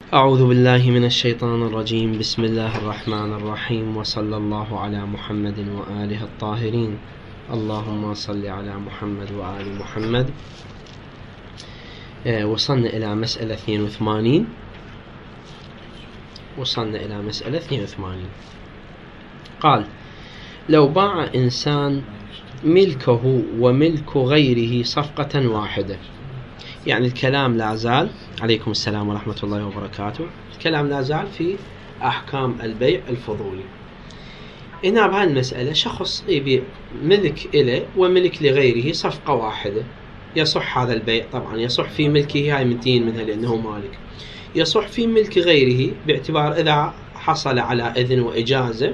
أعوذ بالله من الشيطان الرجيم. بسم الله الرحمن الرحيم، وصلى الله على محمد وآله الطاهرين. اللهم صل على محمد وآل محمد. وصلنا إلى مسألة 82. قال: لو باع إنسان ملكه وملك غيره صفقة واحدة. يعني الكلام لا زال، عليكم السلام ورحمة الله وبركاته، الكلام لا زال في أحكام البيع الفضولي. هنا بهالمسألة شخص يبيع ملك إله وملك لغيره صفقة واحدة، يصح هذا البيع. طبعا يصح في ملكه، هاي منتين منها لأنه مالك. يصح في ملك غيره باعتبار إذا حصل على إذن وإجازة.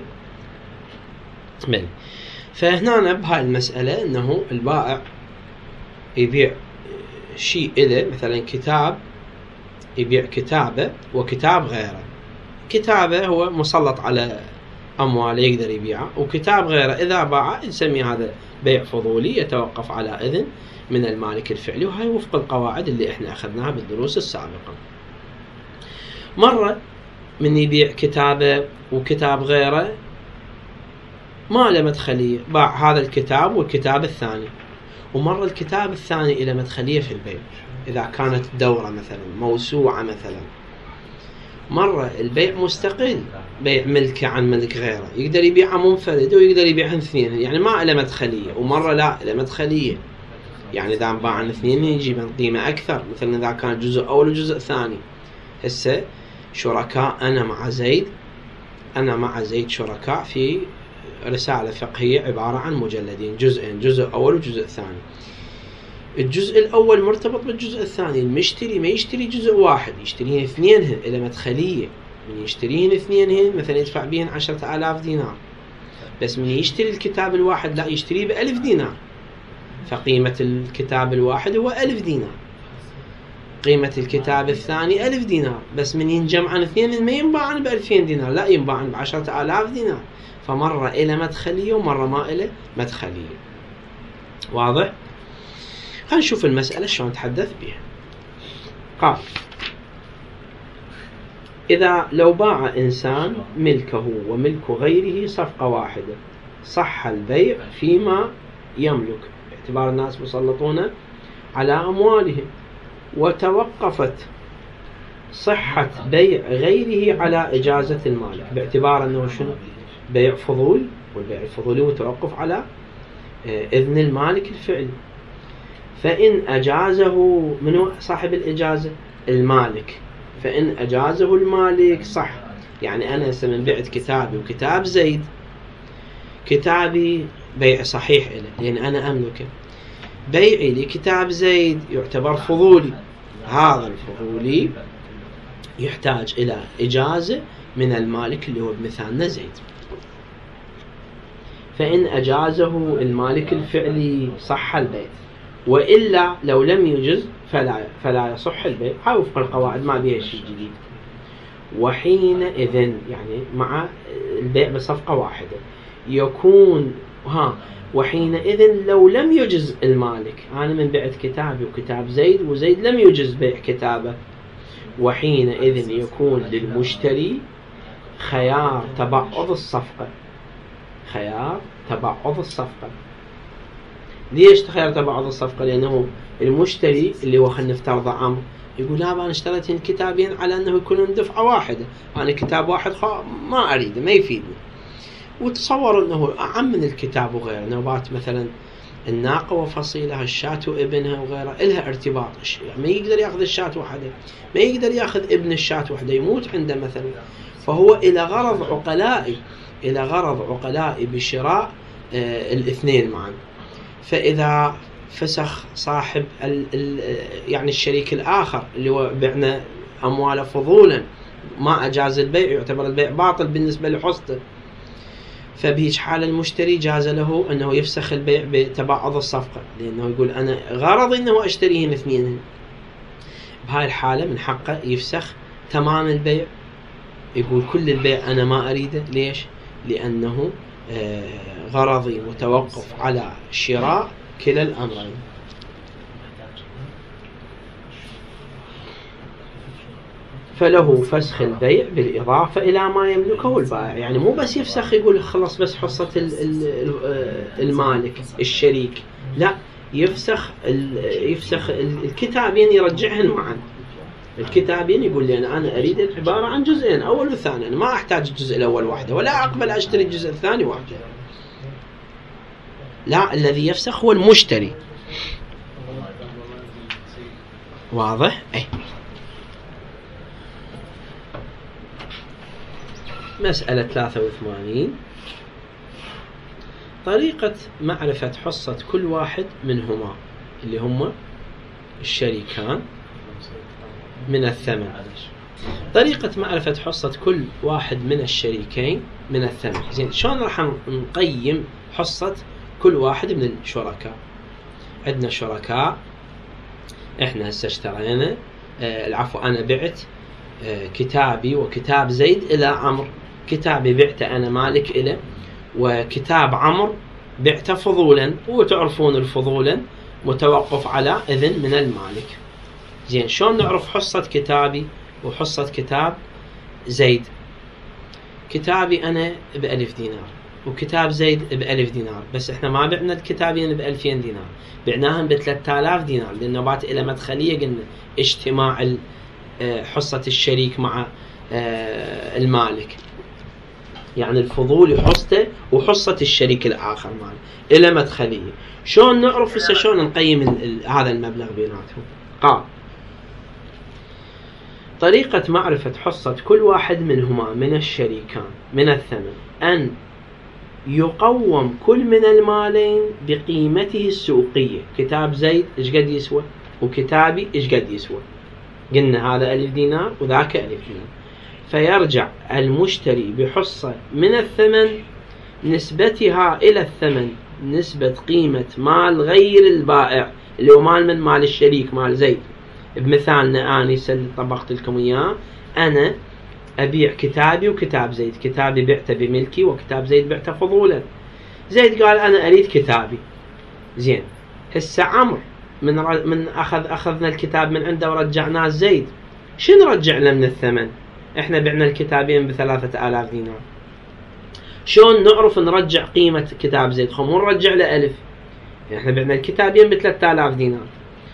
فهنا بهاي المسألة أنه البائع يبيع شيء إله، مثلا كتاب، يبيع كتابه وكتاب غيره. كتابه هو مسلط على أموال يقدر يبيعه، وكتاب غيره إذا باعه نسمي هذا بيع فضولي يتوقف على إذن من المالك الفعلي، وهي وفق القواعد اللي احنا أخذناها بالدروس السابقة. مرة من يبيع كتابه وكتاب غيره ما له مدخلية، باع هذا الكتاب والكتاب الثاني، ومرة الكتاب الثاني إلى مدخلية في البيع إذا كانت دورة مثلا موسوعة مثلا. مرة البيع مستقل، بيع ملكه عن ملك غيره، يقدر يبيعها منفرد ويقدر يبيعها اثنين، يعني ما له مدخلية. ومرة لا له مدخلية، يعني إذا باع عن اثنين يجي من قيمة أكثر، مثلا إذا كان جزء أول وجزء ثاني. هسه شركاء، أنا مع زيد شركاء في رسالة فقهية عبارة عن مجلدين، جزئين، جزء أول وجزء ثاني. الجزء الأول مرتبط بالجزء الثاني. المشتري ما يشتري جزء واحد، يشتريهن اثنينهن إلى مدخلية. من يشتريهن اثنينهن مثلا يدفع بهن 10,000 دينار، بس من يشتري الكتاب الواحد لا، يشتريه ب1000 دينار. فقيمة الكتاب الواحد هو 1000 دينار، قيمة الكتاب الثاني 1000 دينار، بس من ينجمع عن اثنين ما ينباعن ب2000 دينار، لا ينباعن ب10,000 دينار. فمرة إلى مدخلية ومرة ما إلى مدخلية. واضح؟ خلينا نشوف المسألة شلون نتحدث بها. قال: إذا لو باع إنسان ملكه وملك غيره صفقة واحدة، صح البيع فيما يملك باعتبار الناس مسلطون على أموالهم، وتوقفت صحة بيع غيره على إجازة المالك باعتبار أنه شنو؟ بيع فضول، والبيع الفضولي متوقف على إذن المالك الفعلي. فإن أجازه منو صاحب الإجازة؟ المالك. فإن أجازه المالك صح. يعني أنا من بعت كتابي وكتاب زيد، كتابي بيع صحيح له لأن أنا أملكه. بيعي لكتاب زيد يعتبر فضولي، هذا الفضولي يحتاج إلى إجازة من المالك اللي هو بمثالنا زيد. فإن أجازه المالك الفعلي صح البيع، وإلا لو لم يجز فلا يصح البيع. هاي وفق القواعد، ما بيها شيء جديد. وحينئذ يعني مع البيع بصفقة واحدة يكون وحينئذ لو لم يجز المالك، أنا من بعت كتابي وكتاب زيد وزيد لم يجز بيع كتابه، وحينئذ يكون للمشتري خيار تبعض الصفقة. خيار تبعض الصفقة. ليش خيار تبعض الصفقة؟ لأنه المشتري اللي هو خلينا نفترض عمرو يقول لا، أنا اشتريت كتابين على أنه يكونون دفعة واحدة، أنا كتاب واحد ما أريده، ما يفيدني. وتصور أنه أعم من الكتاب وغيره، نوبات مثلا الناقة وفصيلها، الشاة وابنها وغيرها، إلها ارتباط. ما يقدر يأخذ الشاة وحده، ما يقدر يأخذ ابن الشاة وحده، يموت عنده مثلا. فهو إلى غرض عقلائي بشراء الاثنين معا. فإذا فسخ صاحب يعني الشريك الآخر اللي هو بعنا أمواله فضولا، ما أجاز البيع، يعتبر البيع باطل بالنسبة لحصته. فبهيج حال المشتري جاز له أنه يفسخ البيع بتبعض الصفقة، لأنه يقول أنا غرضي أنه أشتريهن اثنين. بهاي الحالة من حقه يفسخ تمام البيع، يقول كل البيع أنا ما أريده. ليش؟ لأنه غرضي متوقف على شراء كلا الأمرين. فله فسخ البيع بالإضافة إلى ما يملكه البائع. يعني مو بس يفسخ يقول خلص بس حصة المالك الشريك، لا، يفسخ الكتابين يرجعهن معا. الكتابين يقول لي أنا أريد العبارة عن جزئين، أول وثاني، أنا ما أحتاج الجزء الأول وحده ولا أقبل أشتري الجزء الثاني وحده. لا، الذي يفسخ هو المشتري. واضح؟ أي. مسألة 83. طريقة معرفة حصة كل واحد منهما اللي هم الشريكان من الثمن. طريقة معرفة حصة كل واحد من الشريكين من الثمن. زين، شلون راح نقيم حصة كل واحد من الشركاء؟ عندنا شركاء، احنا هسه اشترينا، العفو، انا بعت كتابي وكتاب زيد الى عمرو. كتابي بعته انا مالك إله، وكتاب عمرو بعته فضولا، وتعرفون الفضولا متوقف على إذن من المالك. زين، شلون نعرف حصة كتابي وحصة كتاب زيد؟ كتابي أنا ب1000 دينار وكتاب زيد ب1000 دينار، بس احنا ما بعنا الكتابين ب2000 دينار، بعناهم ب3000 دينار، لأنه بات إلى مدخلية قلنا اجتماع حصة الشريك مع المالك، يعني الفضولي حصته وحصة الشريك الآخر ماله إلى مدخلية. شلون نعرف هسه شلون نقيم هذا المبلغ بيناتهم؟ قال: طريقة معرفة حصة كل واحد منهما من الشريكان من الثمن أن يقوم كل من المالين بقيمته السوقية. كتاب زيد إيش قد يسوى وكتابي إيش قد يسوى؟ قلنا هذا 1000 دينار وذاك 1000 دينار، فيرجع المشتري بحصة من الثمن نسبتها إلى الثمن نسبة قيمة مال غير البائع اللي هو مال من مال الشريك مال زيد. بمثالنا أنا طبقت لكم إياه، أنا أبيع كتابي وكتاب زيد، كتابي بعته بملكي وكتاب زيد بعته فضولا. زيد قال أنا أريد كتابي. زين، هسه عمرو من أخذنا الكتاب من عنده ورجعناه زيد، شنو رجع له من الثمن؟ احنا بعنا الكتابين ب3000 دينار. شلون نعرف نرجع قيمة كتاب زيد؟ مو نرجع له 1000، يعني احنا بعنا الكتابين ب3000 دينار.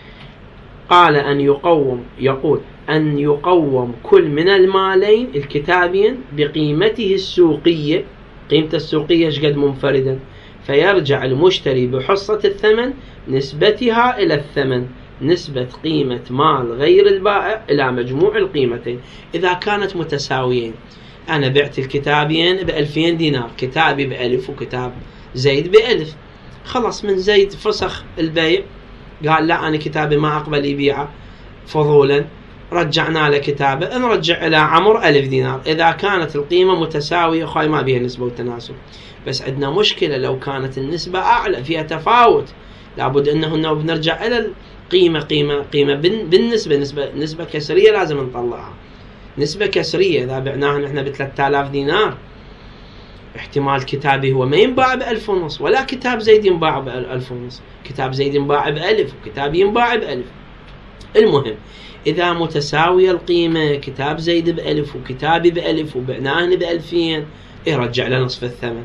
قال يقول أن يقوم كل من المالين الكتابين بقيمته السوقية. قيمته السوقية ايش قد منفردا؟ فيرجع المشتري بحصة الثمن نسبتها إلى الثمن نسبة قيمة مال غير البائع إلى مجموع القيمتين إذا كانت متساويين. أنا بعت الكتابين ب2000 دينار، كتابي ب1000 وكتاب زيد ب1000. خلص من زيد فسخ البيع، قال لا أنا كتابي ما أقبل يبيعه فضولا، رجعنا له كتابه، نرجع إلى عمرو 1000 دينار. إذا كانت القيمة متساوية خاي ما بيها نسبة وتناسب. بس عندنا مشكلة لو كانت النسبة أعلى فيها تفاوت، لابد أنه بنرجع إلى قيمة بالنسبة، نسبة كسرية لازم نطلعها. نسبة كسرية إذا بعناها نحن ب3000 دينار، احتمال كتابي هو ما ينباع ب1500 ولا كتاب زيد ينباع ب1500، كتاب زيد ينباع ب1000 وكتاب ينباع ب1000. المهم إذا متساوية القيمة، كتاب زيد ب1000 وكتابي ب1000 وبعناهن ب2000، يرجع له نصف الثمن.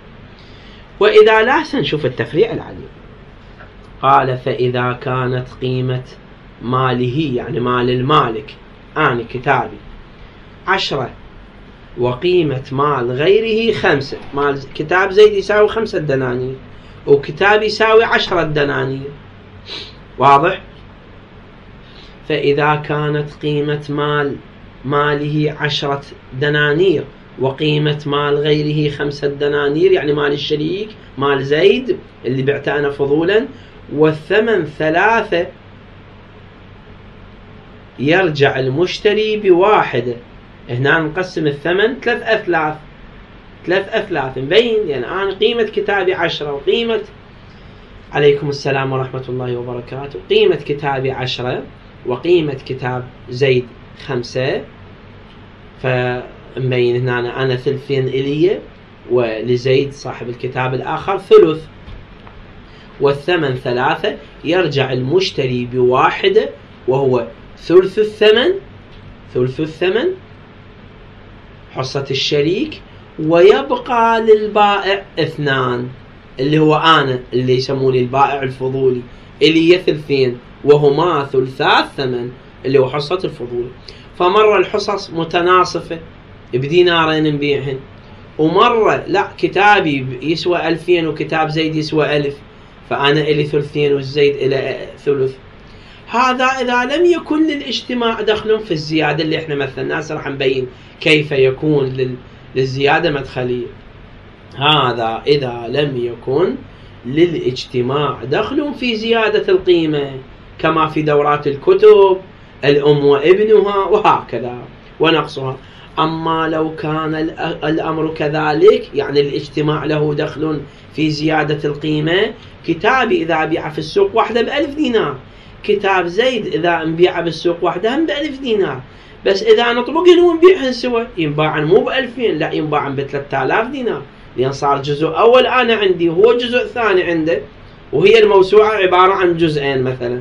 وإذا لا، سنشوف التفريع العليم. قال: فإذا كانت قيمة ماله يعني مال المالك، أنا كتابي 10 وقيمة مال غيره 5، مال كتاب زيد يساوي 5 دنانير وكتاب يساوي 10 دنانير. واضح؟ فإذا كانت قيمة ماله 10 دنانير وقيمة مال غيره 5 دنانير، يعني مال الشريك مال زيد اللي بعته أنا فضولا، والثمن 3، يرجع المشتري بواحدة. هنا نقسم الثمن 3 أثلاث مبين، يعني أنا قيمة كتابي 10 وقيمة، عليكم السلام ورحمة الله وبركاته، قيمة كتابي 10 وقيمة كتاب زيد 5، فمبين هنا أنا ثلثين إلي ولزيد صاحب الكتاب الآخر ثلث، والثمن 3، يرجع المشتري بواحدة وهو ثلث الثمن، ثلث الثمن حصة الشريك، ويبقى للبائع 2 اللي هو أنا اللي يسموني البائع الفضولي اللي هي 2 وهما ثلثا الثمن اللي هو حصة الفضولي. فمرة الحصص متناصفة ب2 نبيعهن، ومرة لا كتابي يسوى 2000 وكتاب زيد يسوى 1000، فأنا إلي 2 والزيد إلى ثلث. هذا إذا لم يكن للاجتماع دخل في الزيادة اللي احنا مثلنا، راح نبين كيف يكون للزيادة مدخلية. هذا إذا لم يكن للاجتماع دخل في زيادة القيمة، كما في دورات الكتب الأم وابنها وهكذا ونقصها. أما لو كان الأمر كذلك، يعني الاجتماع له دخل في زيادة القيمة، كتابي إذا بيع في السوق واحدة ب1000 دينار، كتاب زيد إذا انبيع بالسوق واحدة هم ب1000 دينار، بس إذا نطبقهن ونبيعهن سوا ينباعن مو ب2000، لا ينباعن ب3000 دينار، لأن صار جزء أول أنا عندي وهو جزء ثاني عنده، وهي الموسوعة عبارة عن جزئين مثلا،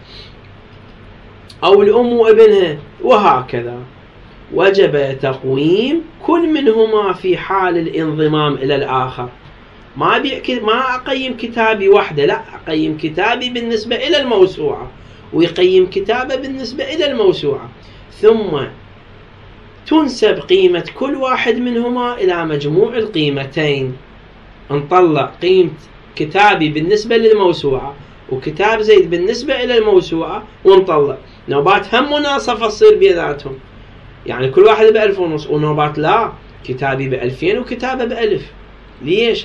أو الأم وابنها وهكذا. وجب تقويم كل منهما في حال الانضمام إلى الآخر. ما أقيم كتابي وحده، لا أقيم كتابي بالنسبة إلى الموسوعة، ويقيم كتابه بالنسبة إلى الموسوعة، ثم تنسب قيمة كل واحد منهما إلى مجموع القيمتين. نطلع قيمة كتابي بالنسبة للموسوعة وكتاب زيد بالنسبة إلى الموسوعة، ونطلع نوبات هم مناصفة تصير بيناتهم، يعني كل واحد ب1500، ونوبات لا كتابي ب2000 وكتابه ب1000. ليش؟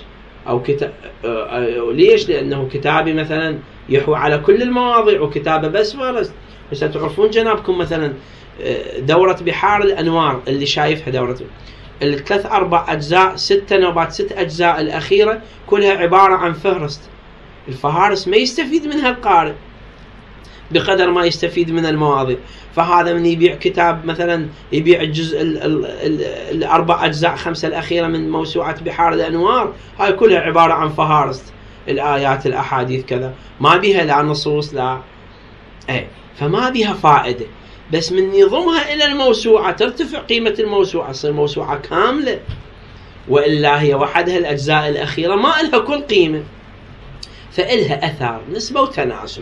ليش؟ لأنه كتابي مثلا يحوي على كل المواضيع وكتابه بس فارس. بس تعرفون جنابكم مثلا دورة بحار الأنوار اللي شايفها، دورة 3-4 أجزاء 6 نوبات 6 أجزاء الأخيرة كلها عبارة عن فهرست. الفهارس ما يستفيد منها القارئ بقدر ما يستفيد من المواضيع. فهذا من يبيع كتاب مثلا يبيع الجزء 4 أجزاء 5 الأخيرة من موسوعة بحار الأنوار، هاي كلها عبارة عن فهارس الآيات الأحاديث كذا، ما بيها لا نصوص لا فما بيها فائدة. بس من يضمها إلى الموسوعة ترتفع قيمة الموسوعة، تصير موسوعة كاملة، وإلا هي وحدها الأجزاء الأخيرة ما لها كل قيمة، فإلها أثار نسبة وتناسب.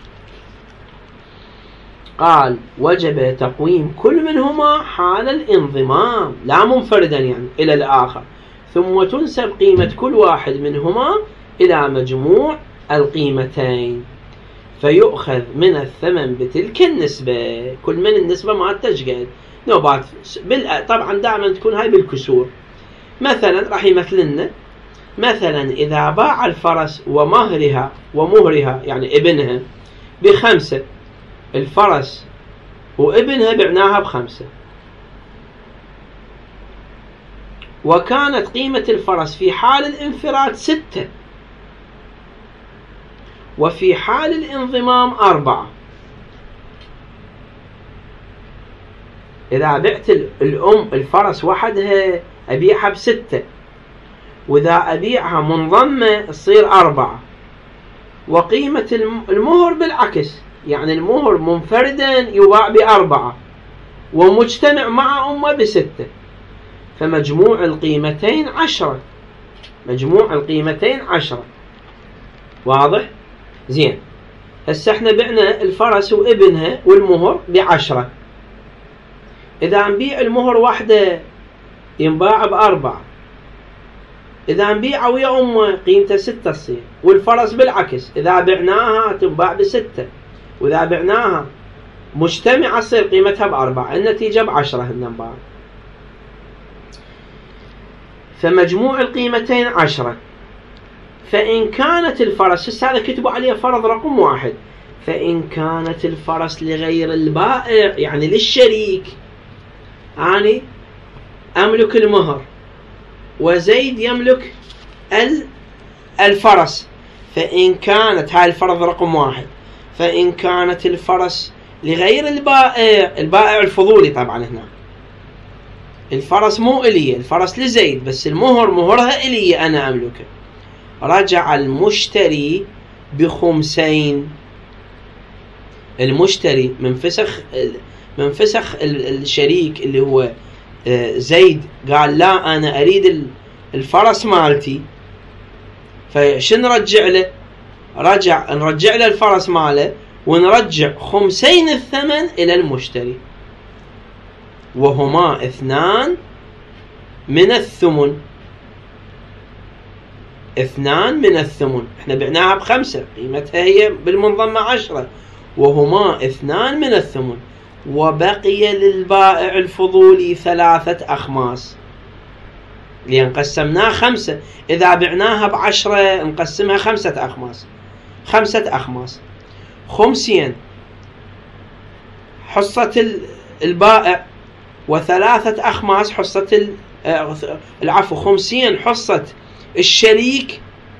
قال وجب تقويم كل منهما حال الانضمام، لا منفردا يعني إلى الآخر، ثم تنسب قيمة كل واحد منهما إلى مجموع القيمتين، فيؤخذ من الثمن بتلك النسبة. كل من النسبة ما تشقد نوبات طبعا دائما تكون هاي بالكسور. مثلا راح يمثلنا مثلا إذا باع الفرس ومهرها يعني ابنها ب5، الفرس وابنها بعناها ب5، وكانت قيمة الفرس في حال الانفراد 6، وفي حال الانضمام 4. إذا بعت الفرس وحدها أبيعها ب6، وإذا أبيعها منضمة تصير 4. وقيمة المهر بالعكس، يعني المهر منفردا يباع ب4 ومجتمع مع أمه ب6، فمجموع القيمتين 10. مجموع القيمتين 10. واضح؟ زين. هسه احنا بعنا الفرس وابنها والمهر ب10. إذا نبيع المهر واحدة ينباع ب4، إذا نبيعه ويا أمه قيمته 6 تصير، والفرس بالعكس إذا بعناها تنباع ب6، وإذا بعناها مجتمعة تصير قيمتها ب4، النتيجة ب10 هالنباع. فمجموع القيمتين 10. فإن كانت الفرس، هذا كتبوا عليه فرض رقم 1، فإن كانت الفرس لغير البائع يعني للشريك، يعني أملك المهر وزيد يملك الفرس، فإن كانت هاي الفرض رقم 1، فإن كانت الفرس لغير البائع الفضولي، طبعا هنا الفرس مو إلي، الفرس لزيد، بس المهر مهرها إلي أنا أملكه، رجع المشتري ب5. المشتري من فسخ من فسخ الشريك اللي هو زيد قال لا أنا أريد الفرس مالتي، فشن نرجع له؟ نرجع له الفرس ماله ونرجع 5 الثمن إلى المشتري، وهما 2 من الثمن. 2 من الثمن، احنا بعناها ب5، قيمتها هي بالمنضمة 10، وهما 2 من الثمن. وبقي للبائع الفضولي 3 أخماس، لأن قسمناها 5، إذا بعناها ب10 نقسمها 5 أخماس. 5 أخماس، 50 حصة البائع، و3 أخماس حصة 50 حصة الشريك،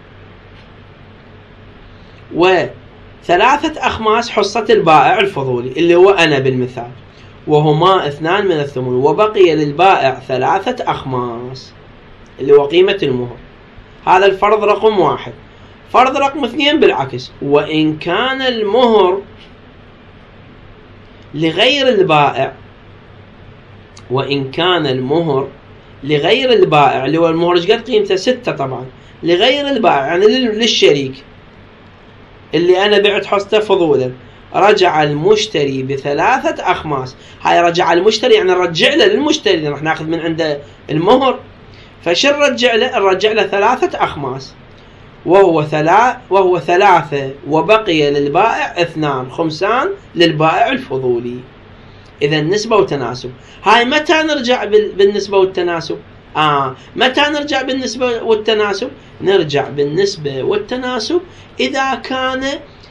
و3 أخماس حصة البائع الفضولي اللي هو أنا بالمثال، وهما 2 من الثمن. وبقي للبائع 3 أخماس اللي هو قيمة المهر. هذا الفرض رقم 1. فرض رقم 2 بالعكس، وإن كان المهر لغير البائع، وإن كان المهر لغير البائع اللي هو المهر ايش قد قيمته 6 طبعا، لغير البائع يعني للشريك اللي أنا بعت حصته فضولا، رجع المشتري ب3 أخماس. هاي رجع المشتري يعني نرجع له للمشتري، راح ناخذ من عنده المهر، فشو نرجع له؟ نرجع له 3 أخماس، وهو 3، وبقي للبائع 2، 5 للبائع الفضولي. إذا نسبة وتناسب. هاي متى نرجع بالنسبة والتناسب؟ متى نرجع بالنسبة والتناسب؟ نرجع بالنسبة والتناسب إذا كان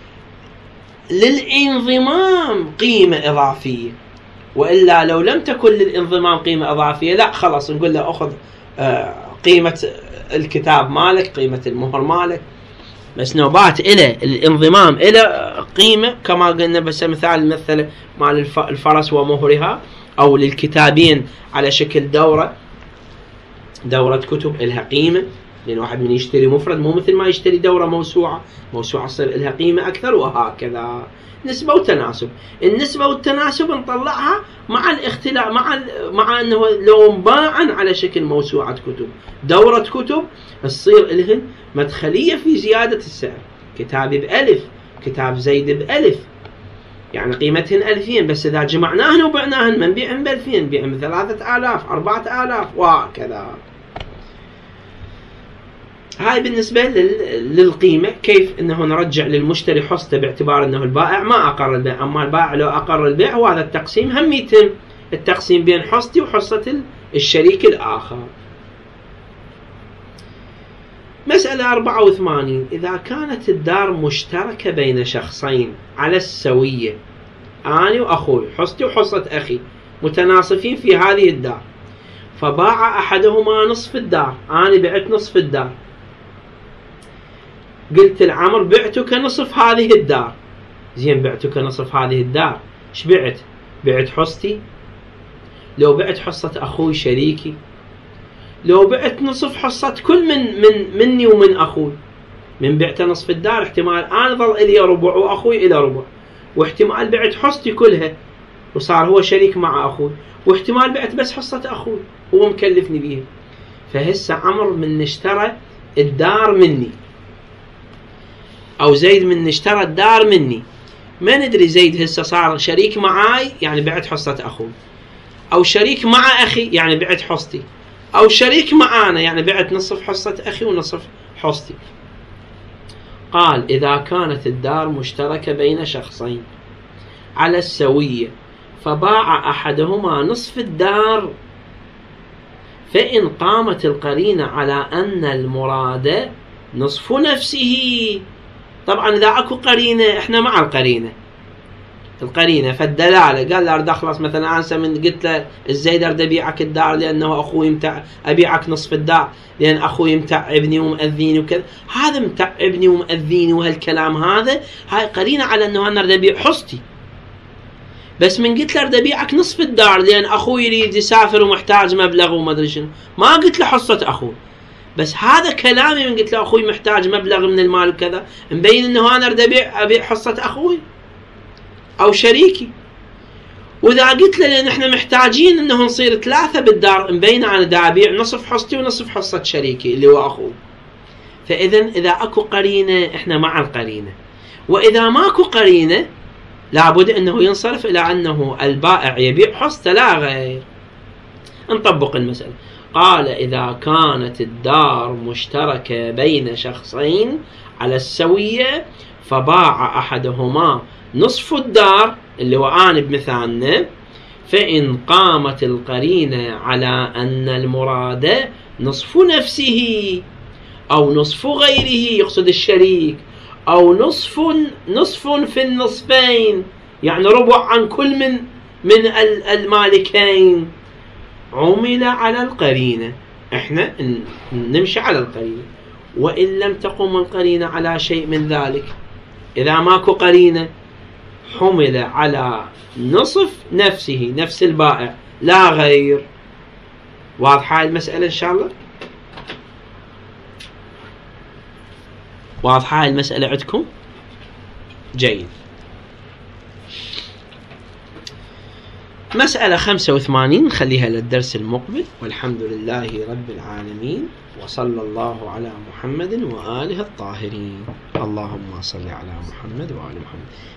للانضمام قيمة إضافية، وإلا لو لم تكن للانضمام قيمة إضافية لا خلاص نقول له أخذ قيمة الكتاب مالك، قيمة المهر مالك. بس نوبات إلى الانضمام إلى قيمة كما قلنا، بس مثال مثل مال الفرس ومهرها، أو للكتابين على شكل دورة كتب إلها قيمة، لأن واحد من يشتري مفرد مو مثل ما يشتري دورة موسوعة تصير إلها قيمة أكثر، وهكذا. نسبة وتناسب. النسبة والتناسب نطلعها مع الاختلاف، مع أنه لو انباعا على شكل موسوعة كتب، دورة كتب، تصير إلهن مدخلية في زيادة السعر. كتابي ب1000، كتاب زيد ب1000، يعني قيمتهن 2000، بس إذا جمعناهن وبعناهن ما نبيعهن ب2000، نبيعهن ب3000، 4000، وهكذا. هاي بالنسبة للقيمة، كيف انه نرجع للمشتري حصته باعتبار انه البائع ما اقر البيع. اما البائع لو اقر البيع وهذا التقسيم هم يتم التقسيم بين حصتي وحصة الشريك الاخر. مسألة 84. إذا كانت الدار مشتركة بين شخصين على السوية، أنا وأخوي، حصتي وحصة أخي متناصفين في هذه الدار، فباع أحدهما نصف الدار، أنا بعت نصف الدار، قلت العمر بعتك نصف هذه الدار. زين بعتك نصف هذه الدار، ايش بعت؟ بعت حصتي؟ لو بعت حصة أخوي شريكي؟ لو بعت نصف حصة كل مني ومن أخوي؟ من بعت نصف الدار احتمال أنا ظل إلي ربع وأخوي إلى ربع، واحتمال بعت حصتي كلها وصار هو شريك مع أخوي، واحتمال بعت بس حصة أخوي هو مكلفني بيها. فهسه عمر من اشترى الدار مني، أو زيد من اشترى الدار مني، ما ندري زيد هسه صار شريك معاي يعني بعت حصة أخوي، أو شريك مع أخي يعني بعت حصتي، أو شريك معانا يعني بعت نصف حصة أخي ونصف حصتي. قال إذا كانت الدار مشتركة بين شخصين على السوية، فباع أحدهما نصف الدار، فإن قامت القرينة على أن المراد نصف نفسه. طبعا إذا أكو قرينة إحنا مع القرينة فالدلالة، قال له أرد أخلص مثلا أنسى من قلت له الزيد أرد أبيعك الدار لأنه أخوي يمتع، أبيعك نصف الدار لأن أخوي يمتعبني ومؤذيني وكذا، هذا متعبني ومؤذيني وهالكلام هذا، هاي قرينة على أنه أنا أرد أبيع حصتي. بس من قلت له أرد أبيعك نصف الدار لأن أخوي يريد يسافر ومحتاج مبلغ وما أدري شنو، ما قلت له حصة أخوي، بس هذا كلامي من قلت له أخوي محتاج مبلغ من المال وكذا، مبين أنه أنا أرد أبيع حصة أخوي أو شريكي. وإذا قلت له لأن إحنا محتاجين إنه نصير 3 بالدار، مبين أنا دا أبيع نصف حصتي ونصف حصة شريكي اللي هو أخوه. فإذا إذا أكو قرينة إحنا مع القرينة، وإذا ماكو قرينة لابد أنه ينصرف إلى أنه البائع يبيع حصته لا غير. نطبق المسألة. قال إذا كانت الدار مشتركة بين شخصين على السوية فباع أحدهما نصف الدار اللي هو أنا بمثالنا، فإن قامت القرينة على أن المراد نصف نفسه أو نصف غيره يقصد الشريك، أو نصف في النصفين يعني ربع عن كل من المالكين، عمل على القرينة. احنا نمشي على القرينة. وإن لم تقم القرينة على شيء من ذلك، إذا ماكو قرينة حمل على نصف نفسه نفس البائع لا غير. واضحة المسألة إن شاء الله؟ واضحة المسألة عندكم؟ جيد. مسألة 85 نخليها للدرس المقبل، والحمد لله رب العالمين، وصلى الله على محمد وآله الطاهرين. اللهم صل على محمد وآل محمد.